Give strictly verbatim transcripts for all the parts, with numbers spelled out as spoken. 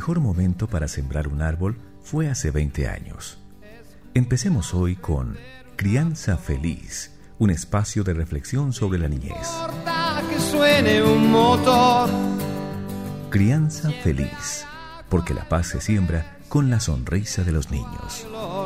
mejor momento para sembrar un árbol fue hace veinte años. Empecemos hoy con Crianza Feliz, un espacio de reflexión sobre la niñez. Que suene un motor. Crianza Feliz, porque la paz se siembra con la sonrisa de los niños.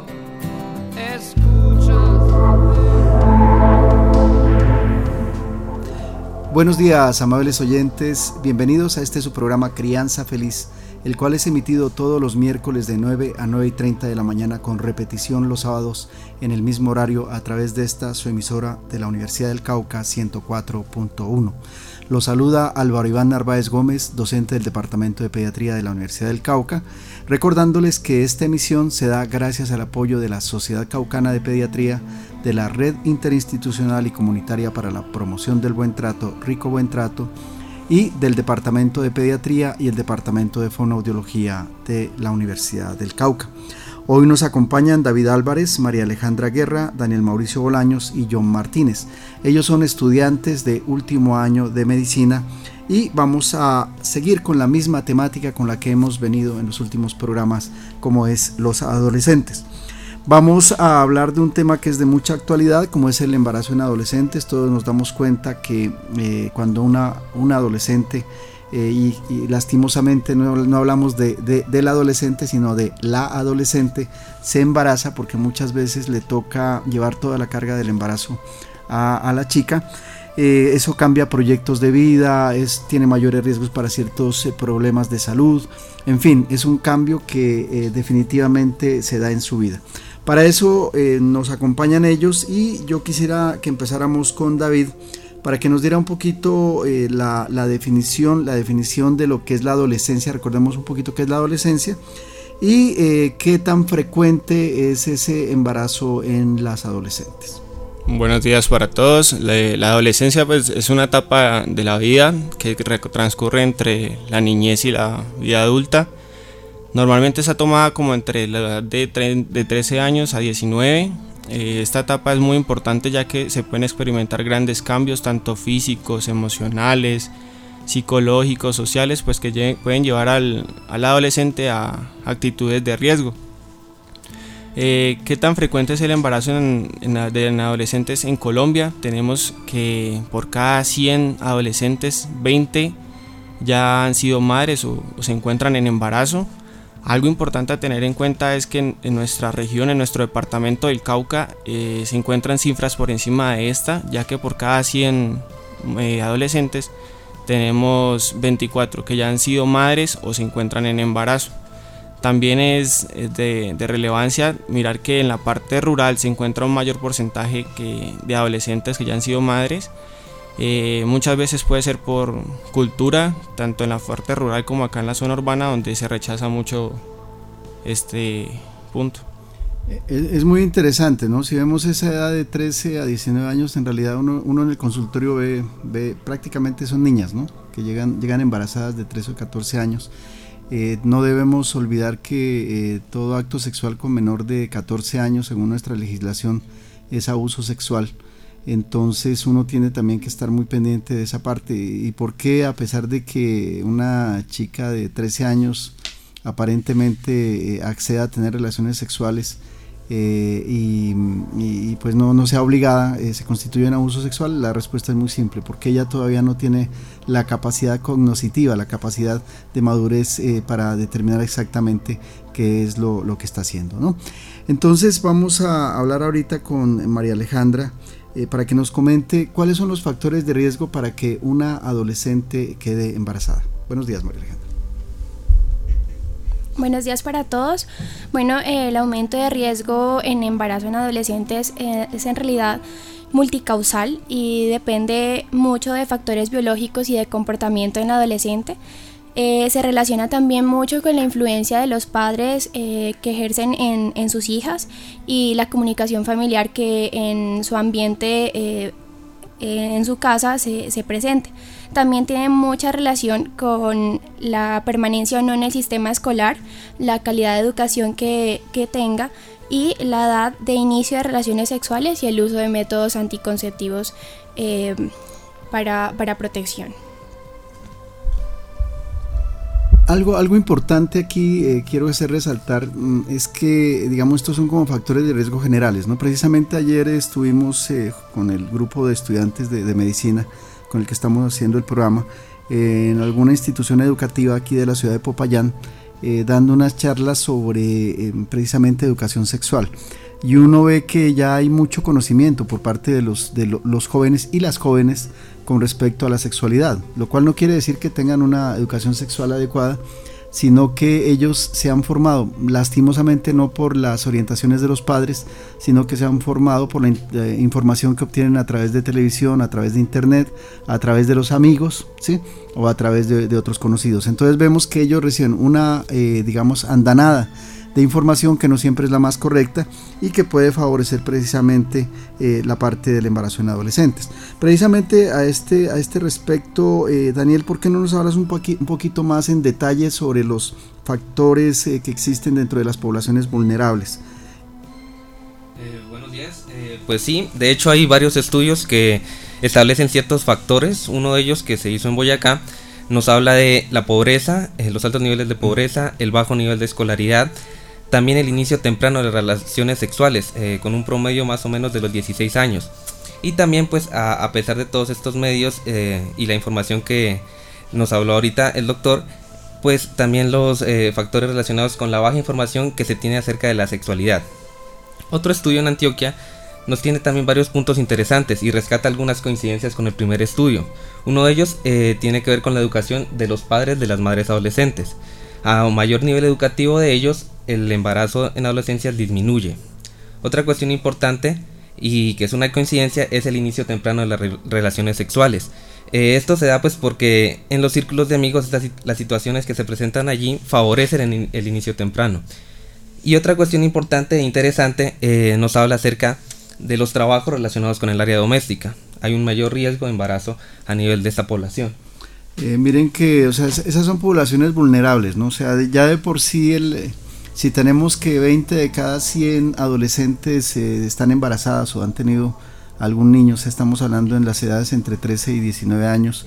Buenos días, amables oyentes, bienvenidos a este su programa Crianza Feliz, el cual es emitido todos los miércoles de nueve a nueve y treinta de la mañana con repetición los sábados en el mismo horario a través de esta su emisora de la Universidad del Cauca ciento cuatro punto uno. Los saluda Álvaro Iván Narváez Gómez, docente del Departamento de Pediatría de la Universidad del Cauca, recordándoles que esta emisión se da gracias al apoyo de la Sociedad Caucana de Pediatría, de la Red Interinstitucional y Comunitaria para la Promoción del Buen Trato, Rico Buen Trato, y del Departamento de Pediatría y el Departamento de Fonoaudiología de la Universidad del Cauca. Hoy nos acompañan David Álvarez, María Alejandra Guerra, Daniel Mauricio Bolaños y John Martínez. Ellos son estudiantes de último año de medicina y vamos a seguir con la misma temática con la que hemos venido en los últimos programas, como es los adolescentes. Vamos a hablar de un tema que es de mucha actualidad, como es el embarazo en adolescentes. Todos nos damos cuenta que eh, cuando una, una adolescente, eh, y, y lastimosamente no, no hablamos de, de, del adolescente, sino de la adolescente, se embaraza, porque muchas veces le toca llevar toda la carga del embarazo a, a la chica. Eh, eso cambia proyectos de vida, es, tiene mayores riesgos para ciertos eh, problemas de salud, en fin, es un cambio que eh, definitivamente se da en su vida. Para eso eh, nos acompañan ellos y yo quisiera que empezáramos con David para que nos diera un poquito eh, la, la definición, la definición de lo que es la adolescencia. Recordemos un poquito qué es la adolescencia y eh, qué tan frecuente es ese embarazo en las adolescentes. Buenos días para todos. La, la adolescencia pues, es una etapa de la vida que transcurre entre la niñez y la vida adulta. Normalmente está tomada como entre la edad de, tre- de trece años a diecinueve. Eh, esta etapa es muy importante ya que se pueden experimentar grandes cambios tanto físicos, emocionales, psicológicos, sociales, pues que lle- pueden llevar al, al adolescente a actitudes de riesgo. Eh, ¿Qué tan frecuente es el embarazo en, en, de, en adolescentes en Colombia? Tenemos que por cada cien adolescentes, veinte ya han sido madres o, o se encuentran en embarazo. Algo importante a tener en cuenta es que en, en nuestra región, en nuestro departamento del Cauca, eh, se encuentran cifras por encima de esta, ya que por cada cien eh, adolescentes tenemos veinticuatro que ya han sido madres o se encuentran en embarazo. También es de, de relevancia mirar que en la parte rural se encuentra un mayor porcentaje que de adolescentes que ya han sido madres. Eh, muchas veces puede ser por cultura, tanto en la parte rural como acá en la zona urbana, donde se rechaza mucho este punto. Es, es muy interesante, ¿no? Si vemos esa edad de trece a diecinueve años, en realidad uno, uno en el consultorio ve, ve prácticamente son niñas, ¿no? Que llegan, llegan embarazadas de trece o catorce años. Eh, no debemos olvidar que eh, todo acto sexual con menor de catorce años, según nuestra legislación, es abuso sexual. Entonces uno tiene también que estar muy pendiente de esa parte. ¿Y por qué, a pesar de que una chica de trece años aparentemente eh, acceda a tener relaciones sexuales eh, y, y pues no, no sea obligada, eh, se constituye en abuso sexual? La respuesta es muy simple, porque ella todavía no tiene la capacidad cognitiva, la capacidad de madurez eh, para determinar exactamente qué es lo, lo que está haciendo, ¿no? Entonces vamos a hablar ahorita con María Alejandra eh, para que nos comente cuáles son los factores de riesgo para que una adolescente quede embarazada. Buenos días, María Alejandra. Buenos días para todos. Bueno, eh, el aumento de riesgo en embarazo en adolescentes eh, es en realidad multicausal y depende mucho de factores biológicos y de comportamiento en adolescente. Eh, se relaciona también mucho con la influencia de los padres eh, que ejercen en, en sus hijas y la comunicación familiar que en su ambiente, eh, eh, en su casa se, se presente. También tiene mucha relación con la permanencia o no en el sistema escolar, la calidad de educación que, que tenga y la edad de inicio de relaciones sexuales y el uso de métodos anticonceptivos eh, para, para protección. Algo, algo importante aquí eh, quiero hacer resaltar mm, es que, digamos, estos son como factores de riesgo generales, ¿no? Precisamente ayer estuvimos eh, con el grupo de estudiantes de, de medicina con el que estamos haciendo el programa eh, en alguna institución educativa aquí de la ciudad de Popayán, eh, dando unas charlas sobre eh, precisamente educación sexual. Y uno ve que ya hay mucho conocimiento por parte de los, de lo, los jóvenes y las jóvenes con respecto a la sexualidad, lo cual no quiere decir que tengan una educación sexual adecuada, sino que ellos se han formado, lastimosamente no por las orientaciones de los padres, sino que se han formado por la in- eh, información que obtienen a través de televisión, a través de internet, a través de los amigos, ¿sí? O a través de, de otros conocidos. Entonces vemos que ellos reciben una, eh, digamos, andanada de información que no siempre es la más correcta y que puede favorecer precisamente eh, la parte del embarazo en adolescentes. Precisamente a este, a este respecto, eh, Daniel, ¿por qué no nos hablas un, poqui- un poquito más en detalle sobre los factores eh, que existen dentro de las poblaciones vulnerables? Eh, buenos días. Eh, pues sí, de hecho hay varios estudios que establecen ciertos factores. Uno de ellos, que se hizo en Boyacá, nos habla de la pobreza, eh, los altos niveles de pobreza, el bajo nivel de escolaridad, también el inicio temprano de relaciones sexuales, eh, con un promedio más o menos de los dieciséis años. Y también pues a, a pesar de todos estos medios eh, y la información que nos habló ahorita el doctor, pues también los eh, factores relacionados con la baja información que se tiene acerca de la sexualidad. Otro estudio en Antioquia nos tiene también varios puntos interesantes y rescata algunas coincidencias con el primer estudio. Uno de ellos eh, tiene que ver con la educación de los padres de las madres adolescentes. A mayor nivel educativo de ellos, el embarazo en adolescencia disminuye. Otra cuestión importante, y que es una coincidencia, es el inicio temprano de las re- relaciones sexuales. Eh, esto se da pues porque en los círculos de amigos estas, las situaciones que se presentan allí favorecen el, el inicio temprano. Y otra cuestión importante e interesante eh, nos habla acerca de los trabajos relacionados con el área doméstica. Hay un mayor riesgo de embarazo a nivel de esta población. Eh, miren que, o sea, esas son poblaciones vulnerables, ¿no? O sea, ya de por sí, el, si tenemos que veinte de cada cien adolescentes eh, están embarazadas o han tenido algún niño, o sea, estamos hablando en las edades entre trece y diecinueve años,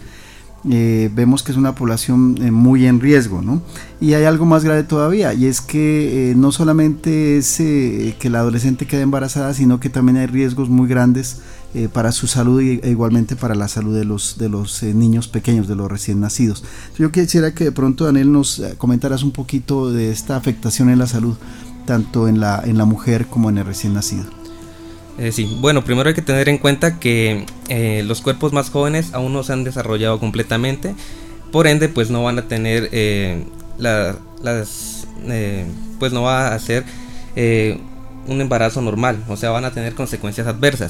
eh, vemos que es una población eh, muy en riesgo, ¿no? Y hay algo más grave todavía, y es que eh, no solamente es eh, que la adolescente quede embarazada, sino que también hay riesgos muy grandes eh, para su salud y, e igualmente para la salud de los, de los eh, niños pequeños, de los recién nacidos. Yo quisiera que de pronto, Daniel, nos comentaras un poquito de esta afectación en la salud, tanto en la, en la mujer como en el recién nacido. Eh, sí, bueno, primero hay que tener en cuenta que eh, los cuerpos más jóvenes aún no se han desarrollado completamente, por ende pues no van a tener eh, la, las eh, pues no va a ser eh, un embarazo normal, o sea, van a tener consecuencias adversas.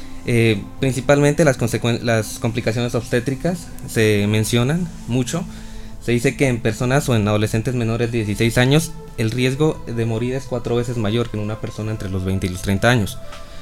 Eh, principalmente las, consecuen- las complicaciones obstétricas se mencionan mucho. Se dice que en personas o en adolescentes menores de dieciséis años el riesgo de morir es cuatro veces mayor que en una persona entre los veinte y los treinta años.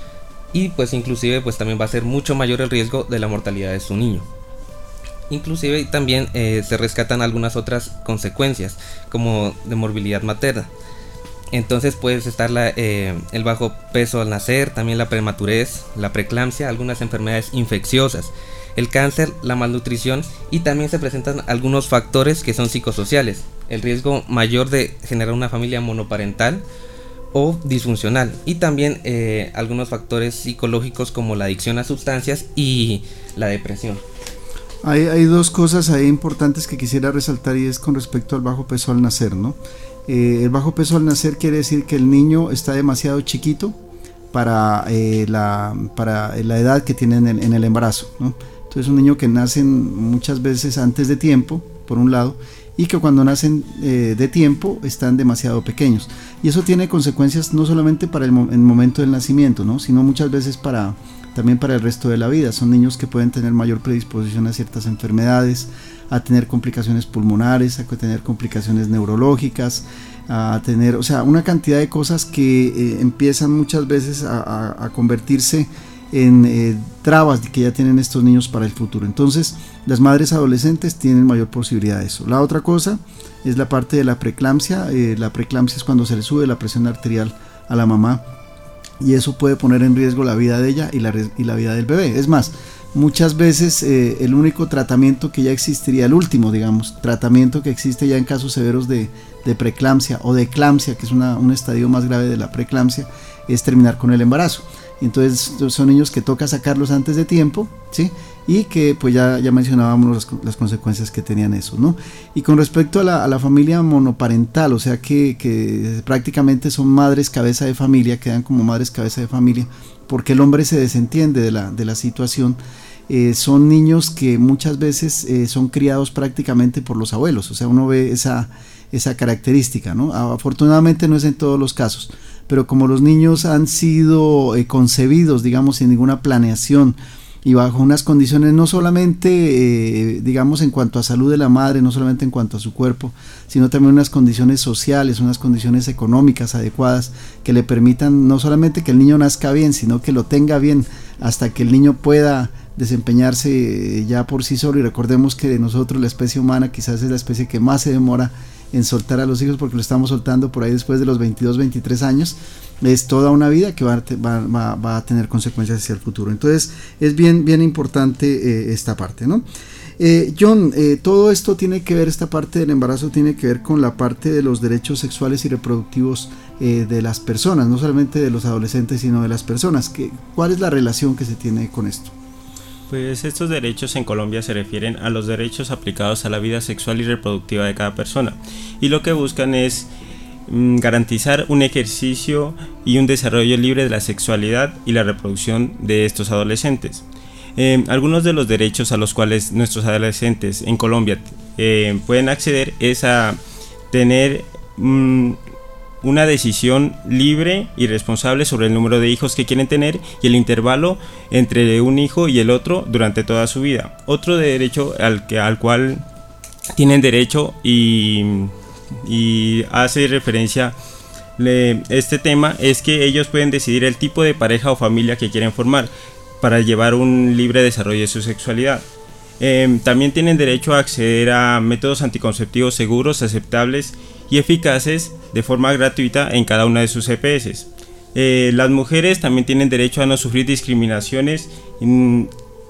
Y pues inclusive pues también va a ser mucho mayor el riesgo de la mortalidad de su niño. Inclusive también eh, se rescatan algunas otras consecuencias como de morbilidad materna. Entonces puede estar la, eh, el bajo peso al nacer, también la prematurez, la preeclampsia, algunas enfermedades infecciosas, el cáncer, la malnutrición, y también se presentan algunos factores que son psicosociales, el riesgo mayor de generar una familia monoparental o disfuncional, y también eh, algunos factores psicológicos como la adicción a sustancias y la depresión. Hay, hay dos cosas ahí importantes que quisiera resaltar, y es con respecto al bajo peso al nacer, ¿no? Eh, el bajo peso al nacer quiere decir que el niño está demasiado chiquito para, eh, la, para la edad que tiene en el, en el embarazo, ¿no? Entonces un niño que nace muchas veces antes de tiempo, por un lado, y que cuando nacen eh, de tiempo están demasiado pequeños, y eso tiene consecuencias no solamente para el, mo- el momento del nacimiento, ¿no? Sino muchas veces para, también para el resto de la vida. Son niños que pueden tener mayor predisposición a ciertas enfermedades, a tener complicaciones pulmonares, a tener complicaciones neurológicas, a tener, o sea, una cantidad de cosas que eh, empiezan muchas veces a, a, a convertirse en eh, trabas que ya tienen estos niños para el futuro. Entonces las madres adolescentes tienen mayor posibilidad de eso. La otra cosa es la parte de la preeclampsia. Eh, la preeclampsia es cuando se le sube la presión arterial a la mamá y eso puede poner en riesgo la vida de ella y la, y la vida del bebé. Es más, muchas veces eh, el único tratamiento que ya existiría, el último, digamos, tratamiento que existe ya en casos severos de, de preeclampsia o de eclampsia, que es una, un estadio más grave de la preeclampsia, es terminar con el embarazo. Entonces son niños que toca sacarlos antes de tiempo, ¿sí? Y que pues ya, ya mencionábamos las, las consecuencias que tenían eso, ¿no? Y con respecto a la, a la familia monoparental, o sea que, que prácticamente son madres cabeza de familia, quedan como madres cabeza de familia, porque el hombre se desentiende de la, de la situación. Eh, son niños que muchas veces eh, son criados prácticamente por los abuelos, o sea, uno ve esa, esa característica, ¿no? Afortunadamente no es en todos los casos, pero como los niños han sido eh, concebidos, digamos, sin ninguna planeación y bajo unas condiciones no solamente, eh, digamos, en cuanto a salud de la madre, no solamente en cuanto a su cuerpo, sino también unas condiciones sociales, unas condiciones económicas adecuadas que le permitan no solamente que el niño nazca bien, sino que lo tenga bien hasta que el niño pueda desempeñarse ya por sí solo. Y recordemos que nosotros, la especie humana, quizás es la especie que más se demora en soltar a los hijos, porque lo estamos soltando por ahí después de los veintidós, veintitrés años. Es toda una vida que va, va, va, va a tener consecuencias hacia el futuro. Entonces es bien, bien importante eh, esta parte, ¿no? Eh, John, eh, todo esto tiene que ver, esta parte del embarazo tiene que ver con la parte de los derechos sexuales y reproductivos eh, de las personas, no solamente de los adolescentes, sino de las personas. ¿Qué, ¿Cuál es la relación que se tiene con esto? Pues estos derechos en Colombia se refieren a los derechos aplicados a la vida sexual y reproductiva de cada persona, y lo que buscan es mm, garantizar un ejercicio y un desarrollo libre de la sexualidad y la reproducción de estos adolescentes. Eh, algunos de los derechos a los cuales nuestros adolescentes en Colombia eh, pueden acceder es a tener mm, una decisión libre y responsable sobre el número de hijos que quieren tener y el intervalo entre un hijo y el otro durante toda su vida. Otro derecho al, que, al cual tienen derecho y, y hace referencia le, este tema es que ellos pueden decidir el tipo de pareja o familia que quieren formar para llevar un libre desarrollo de su sexualidad. Eh, también tienen derecho a acceder a métodos anticonceptivos seguros, aceptables y eficaces de forma gratuita en cada una de sus E P S. Eh, las mujeres también tienen derecho a no sufrir discriminaciones y,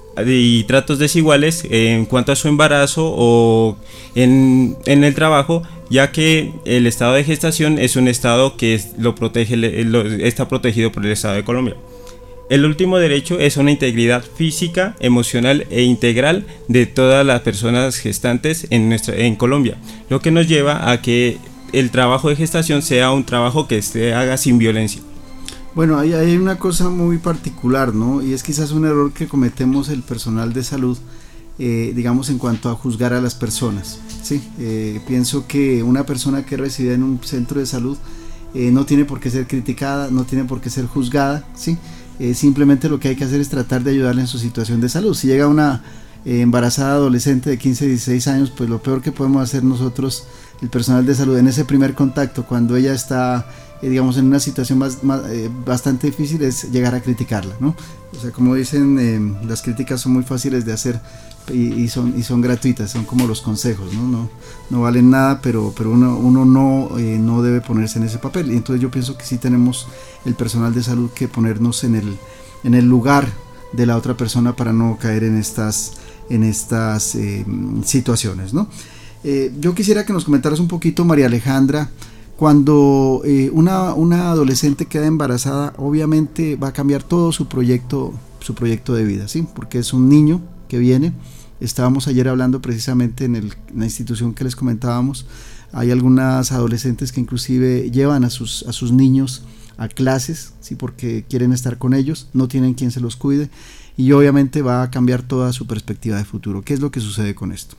y tratos desiguales en cuanto a su embarazo o en, en el trabajo, ya que el estado de gestación es un estado que es, lo protege, lo, está protegido por el Estado de Colombia. El último derecho es una integridad física, emocional e integral de todas las personas gestantes en, nuestra, en Colombia, lo que nos lleva a que el trabajo de gestación sea un trabajo que se haga sin violencia. Bueno, ahí hay una cosa muy particular, ¿no? Y es quizás un error que cometemos el personal de salud, eh, digamos, en cuanto a juzgar a las personas, ¿sí? Eh, pienso que una persona que reside en un centro de salud eh, no tiene por qué ser criticada, no tiene por qué ser juzgada, ¿sí? Eh, simplemente lo que hay que hacer es tratar de ayudarle en su situación de salud. Si llega una eh, embarazada adolescente de quince, dieciséis años, pues lo peor que podemos hacer nosotros, el personal de salud, en ese primer contacto, cuando ella está, eh, digamos, en una situación más, más, eh, bastante difícil, es llegar a criticarla, ¿no? O sea, como dicen, eh, las críticas son muy fáciles de hacer y, y, son, y son gratuitas, son como los consejos, ¿no? No, no valen nada, pero, pero uno, uno no, eh, no debe ponerse en ese papel. Y entonces yo pienso que sí tenemos el personal de salud que ponernos en el, en el lugar de la otra persona para no caer en estas, en estas eh, situaciones, ¿no? Eh, yo quisiera que nos comentaras un poquito, María Alejandra, cuando eh, una, una adolescente queda embarazada, obviamente va a cambiar todo su proyecto, su proyecto de vida, ¿sí? Porque es un niño que viene. Estábamos ayer hablando precisamente en, el, en la institución que les comentábamos, hay algunas adolescentes que inclusive llevan a sus, a sus niños a clases, ¿sí? Porque quieren estar con ellos, no tienen quien se los cuide, y obviamente va a cambiar toda su perspectiva de futuro. ¿Qué es lo que sucede con esto?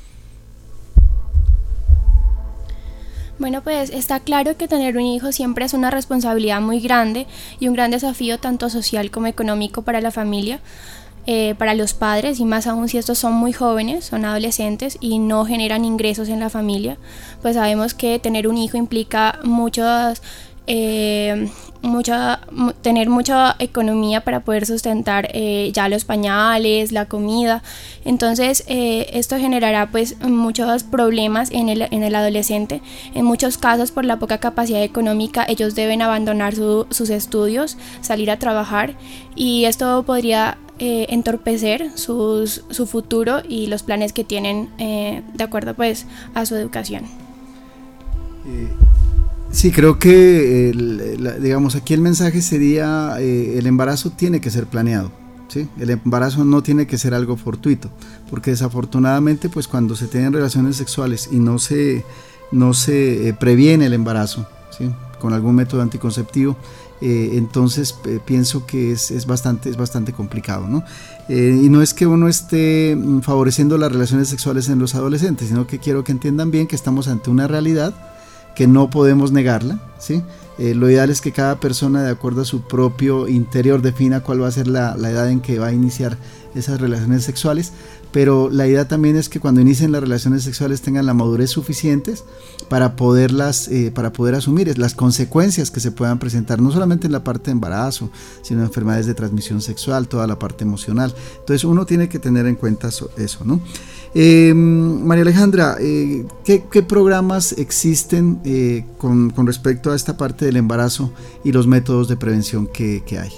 Bueno, pues está claro que tener un hijo siempre es una responsabilidad muy grande y un gran desafío tanto social como económico para la familia, eh, para los padres, y más aún si estos son muy jóvenes, son adolescentes y no generan ingresos en la familia. Pues sabemos que tener un hijo implica muchos eh, mucha, tener mucha economía para poder sustentar eh, ya los pañales, la comida. Entonces eh, esto generará pues muchos problemas en el, en el adolescente. En muchos casos, por la poca capacidad económica, ellos deben abandonar su, sus estudios, salir a trabajar, y esto podría eh, entorpecer sus, su futuro y los planes que tienen eh, de acuerdo pues a su educación. Eh. Sí, creo que, el, la, digamos, aquí el mensaje sería, eh, el embarazo tiene que ser planeado, ¿sí? El embarazo no tiene que ser algo fortuito, porque desafortunadamente, pues cuando se tienen relaciones sexuales y no se, no se eh, previene el embarazo, ¿sí?, con algún método anticonceptivo, eh, entonces eh, pienso que es, es, bastante, es bastante complicado, ¿no? Eh, y no es que uno esté favoreciendo las relaciones sexuales en los adolescentes, sino que quiero que entiendan bien que estamos ante una realidad que no podemos negarla, ¿sí? Eh, lo ideal es que cada persona, de acuerdo a su propio interior, defina cuál va a ser la, la edad en que va a iniciar esas relaciones sexuales, pero la idea también es que cuando inicien las relaciones sexuales tengan la madurez suficientes para poderlas, eh, para poder asumir las consecuencias que se puedan presentar, no solamente en la parte de embarazo, sino en enfermedades de transmisión sexual, toda la parte emocional. Entonces uno tiene que tener en cuenta eso, eso ¿no? Eh, María Alejandra, eh, ¿qué, ¿qué programas existen eh, con, con respecto a esta parte del embarazo y los métodos de prevención que, que hay?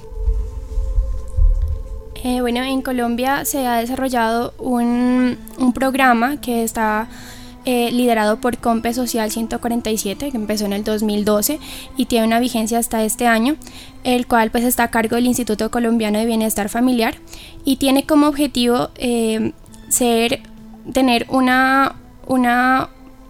Eh, bueno, en Colombia se ha desarrollado un, un programa que está eh, liderado por COMPE Social ciento cuarenta y siete, que empezó en el dos mil doce y tiene una vigencia hasta este año, el cual pues está a cargo del Instituto Colombiano de Bienestar Familiar, y tiene como objetivo eh, ser tener una, una,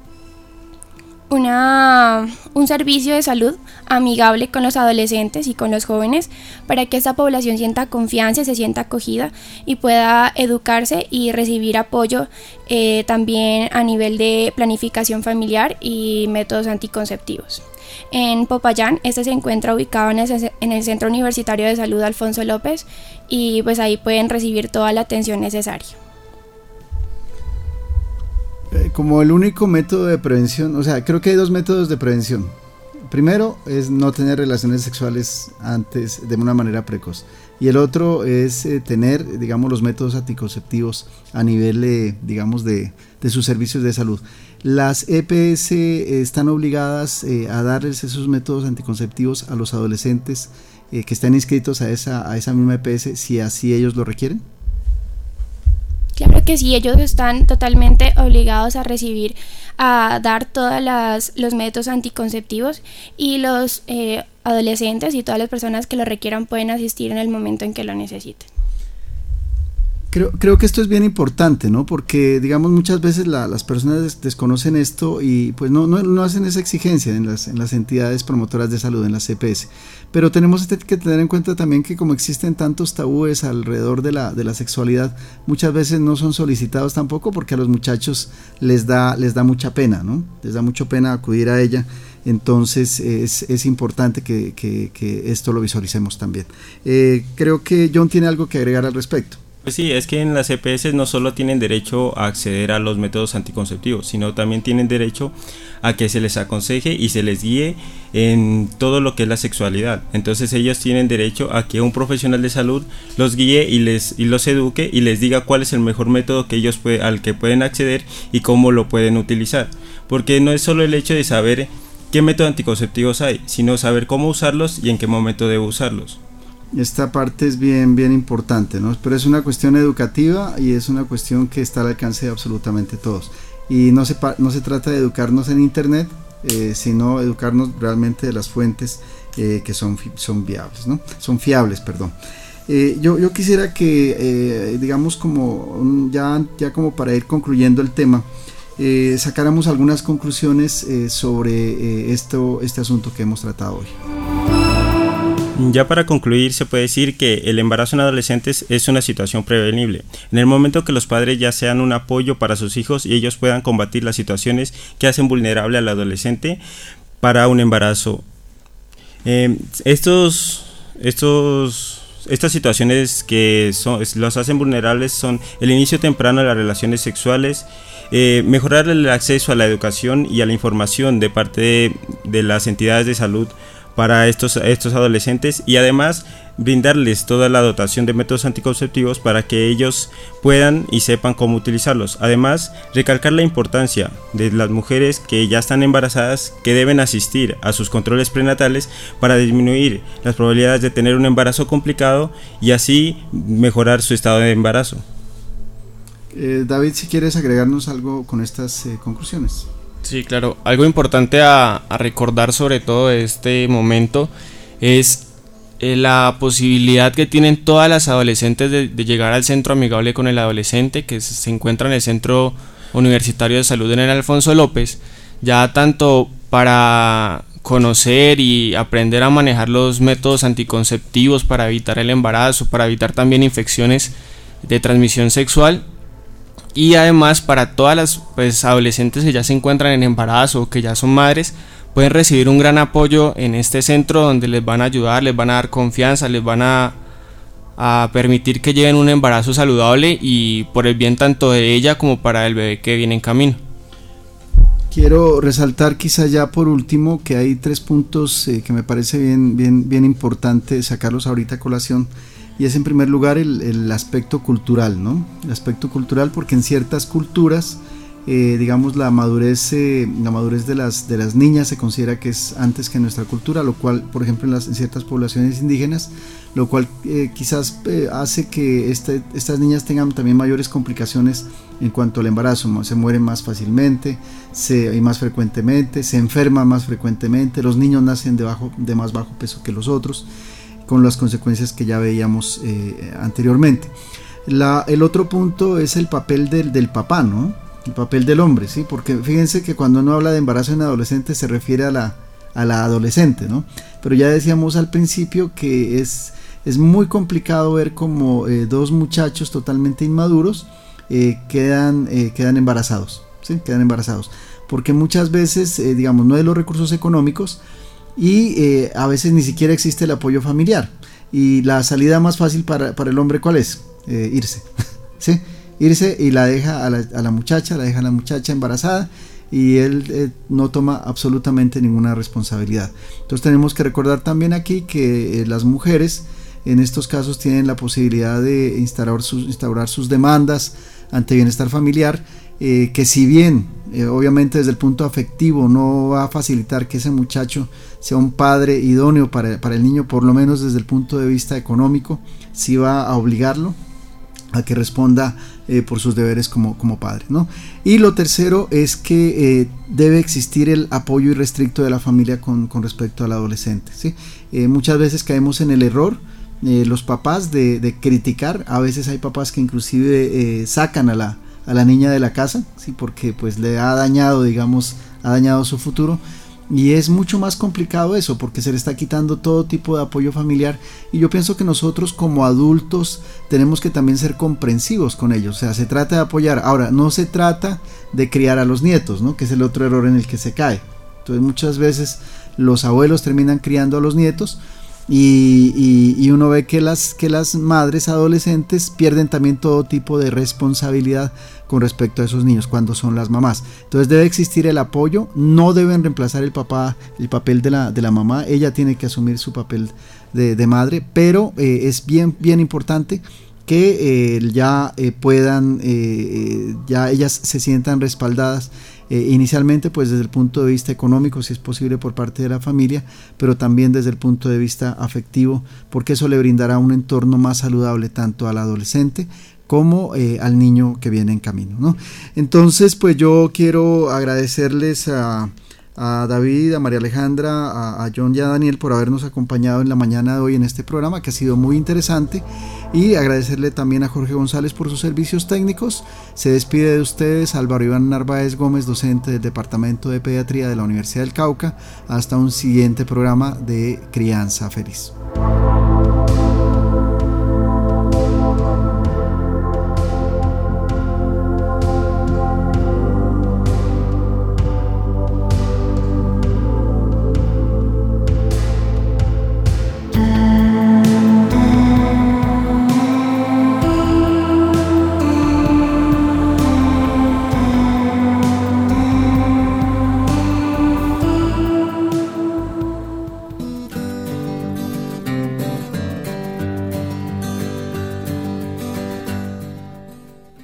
una, un servicio de salud amigable con los adolescentes y con los jóvenes, para que esta población sienta confianza, se sienta acogida y pueda educarse y recibir apoyo eh, también a nivel de planificación familiar y métodos anticonceptivos. En Popayán, este se encuentra ubicado en el, en el Centro Universitario de Salud Alfonso López, y pues ahí pueden recibir toda la atención necesaria. Como el único método de prevención, o sea, creo que hay dos métodos de prevención. Primero es no tener relaciones sexuales antes, de una manera precoz, y el otro es eh, tener, digamos, los métodos anticonceptivos a nivel, eh, digamos, de, de sus servicios de salud. Las E P S eh, están obligadas eh, a darles esos métodos anticonceptivos a los adolescentes eh, que están inscritos a esa, a esa misma E P S, si así ellos lo requieren. Claro que sí, ellos están totalmente obligados a recibir, a dar todos los métodos anticonceptivos, y los eh, adolescentes y todas las personas que lo requieran pueden asistir en el momento en que lo necesiten. Creo, creo que esto es bien importante, ¿no? Porque, digamos, muchas veces la, las personas des, desconocen esto y pues no, no, no hacen esa exigencia en las, en las entidades promotoras de salud, en las E P S. Pero tenemos que tener en cuenta también que, como existen tantos tabúes alrededor de la, de la sexualidad, muchas veces no son solicitados tampoco, porque a los muchachos les da, les da mucha pena, ¿no? Les da mucha pena acudir a ella. Entonces es, es importante que, que, que esto lo visualicemos también. Eh, creo que John tiene algo que agregar al respecto. Pues sí, es que en las E P S no solo tienen derecho a acceder a los métodos anticonceptivos, sino también tienen derecho a que se les aconseje y se les guíe en todo lo que es la sexualidad. Entonces ellos tienen derecho a que un profesional de salud los guíe y les y los eduque y les diga cuál es el mejor método que ellos puede, al que pueden acceder y cómo lo pueden utilizar. Porque no es solo el hecho de saber qué métodos anticonceptivos hay, sino saber cómo usarlos y en qué momento debo usarlos. Esta parte es bien, bien importante, ¿no? Pero es una cuestión educativa y es una cuestión que está al alcance de absolutamente todos. Y no se, no se trata de educarnos en internet, eh, sino educarnos realmente de las fuentes eh, que son, son viables, ¿no? Son fiables, perdón. Eh, yo, yo quisiera que, eh, digamos, como ya, ya como para ir concluyendo el tema, eh, sacáramos algunas conclusiones eh, sobre eh, esto, este asunto que hemos tratado hoy. Ya para concluir, se puede decir que el embarazo en adolescentes es una situación prevenible. En el momento que los padres ya sean un apoyo para sus hijos y ellos puedan combatir las situaciones que hacen vulnerable al adolescente para un embarazo. Eh, estos, estos, estas situaciones que son, los hacen vulnerables son el inicio temprano de las relaciones sexuales, eh, mejorar el acceso a la educación y a la información de parte de, de las entidades de salud para estos, estos adolescentes, y además brindarles toda la dotación de métodos anticonceptivos para que ellos puedan y sepan cómo utilizarlos. Además, recalcar la importancia de las mujeres que ya están embarazadas, que deben asistir a sus controles prenatales para disminuir las probabilidades de tener un embarazo complicado y así mejorar su estado de embarazo. Eh, David, si quieres agregarnos algo con estas eh, conclusiones. Sí, claro. Algo importante a, a recordar sobre todo de este momento es eh, la posibilidad que tienen todas las adolescentes de, de llegar al centro amigable con el adolescente, que se, se encuentra en el Centro Universitario de Salud en el Alfonso López, ya tanto para conocer y aprender a manejar los métodos anticonceptivos para evitar el embarazo, para evitar también infecciones de transmisión sexual, y además para todas las pues, adolescentes que ya se encuentran en embarazo o que ya son madres, pueden recibir un gran apoyo en este centro donde les van a ayudar, les van a dar confianza, les van a, a permitir que lleven un embarazo saludable y por el bien tanto de ella como para el bebé que viene en camino. Quiero resaltar quizá ya por último que hay tres puntos eh, que me parece bien, bien, bien importante sacarlos ahorita a colación. Y es en primer lugar el, el aspecto cultural, ¿no? El aspecto cultural, porque en ciertas culturas, eh, digamos, la madurez, eh, la madurez de las, de las niñas se considera que es antes que en nuestra cultura, lo cual, por ejemplo, en, las, en ciertas poblaciones indígenas, lo cual eh, quizás eh, hace que este, estas niñas tengan también mayores complicaciones en cuanto al embarazo, se mueren más fácilmente se, y más frecuentemente, se enferman más frecuentemente, los niños nacen de, bajo, de más bajo peso que los otros, con las consecuencias que ya veíamos eh, anteriormente. La, el otro punto es el papel del, del papá, ¿no? El papel del hombre, ¿sí? Porque fíjense que cuando uno habla de embarazo en adolescente se refiere a la, a la adolescente, ¿no? Pero ya decíamos al principio que es, es muy complicado ver como eh, dos muchachos totalmente inmaduros eh, quedan, eh, quedan embarazados, ¿sí? Quedan embarazados. Porque muchas veces, eh, digamos, no hay los recursos económicos, y eh, a veces ni siquiera existe el apoyo familiar, y la salida más fácil para, para el hombre, ¿cuál es? Eh, irse, ¿sí? Irse y la deja a la, a la muchacha, la deja a la muchacha embarazada, y él eh, no toma absolutamente ninguna responsabilidad. Entonces tenemos que recordar también aquí que eh, las mujeres en estos casos tienen la posibilidad de instaurar sus, instaurar sus demandas ante bienestar familiar, eh, que si bien eh, obviamente desde el punto afectivo no va a facilitar que ese muchacho sea un padre idóneo para, para el niño, por lo menos desde el punto de vista económico, sí va a obligarlo a que responda eh, por sus deberes como, como padre, ¿no? Y lo tercero es que eh, debe existir el apoyo irrestricto de la familia con, con respecto al adolescente, ¿sí? Eh, muchas veces caemos en el error, eh, los papás, de, de criticar. A veces hay papás que inclusive eh, sacan a la, a la niña de la casa, ¿sí? Porque pues le ha dañado, digamos, ha dañado su futuro. Y es mucho más complicado eso, porque se le está quitando todo tipo de apoyo familiar, y yo pienso que nosotros como adultos tenemos que también ser comprensivos con ellos. O sea, se trata de apoyar. Ahora, no se trata de criar a los nietos, ¿no? Que es el otro error en el que se cae. Entonces muchas veces los abuelos terminan criando a los nietos, y, y, y uno ve que las, que las madres adolescentes pierden también todo tipo de responsabilidad con respecto a esos niños cuando son las mamás. Entonces debe existir el apoyo, no deben reemplazar el papá, el papel de la, de la mamá, ella tiene que asumir su papel de, de madre, pero eh, es bien, bien importante que eh, ya eh, puedan, eh, ya ellas se sientan respaldadas, eh, inicialmente pues desde el punto de vista económico, si es posible, por parte de la familia, pero también desde el punto de vista afectivo, porque eso le brindará un entorno más saludable tanto al adolescente como eh, al niño que viene en camino, ¿no? Entonces pues yo quiero agradecerles a, a David, a María Alejandra, a, a John y a Daniel por habernos acompañado en la mañana de hoy en este programa, que ha sido muy interesante, y agradecerle también a Jorge González por sus servicios técnicos. Se despide de ustedes Álvaro Iván Narváez Gómez, docente del Departamento de Pediatría de la Universidad del Cauca. Hasta un siguiente programa de Crianza Feliz.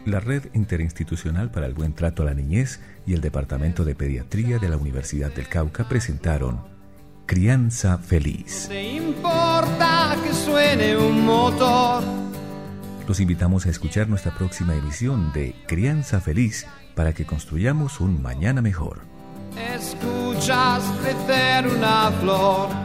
la Red Interinstitucional para el Buen Trato a la Niñez y el Departamento de Pediatría de la Universidad del Cauca presentaron Crianza Feliz. No te importa que suene un motor. Los invitamos a escuchar nuestra próxima emisión de Crianza Feliz para que construyamos un mañana mejor. Escuchas crecer una flor.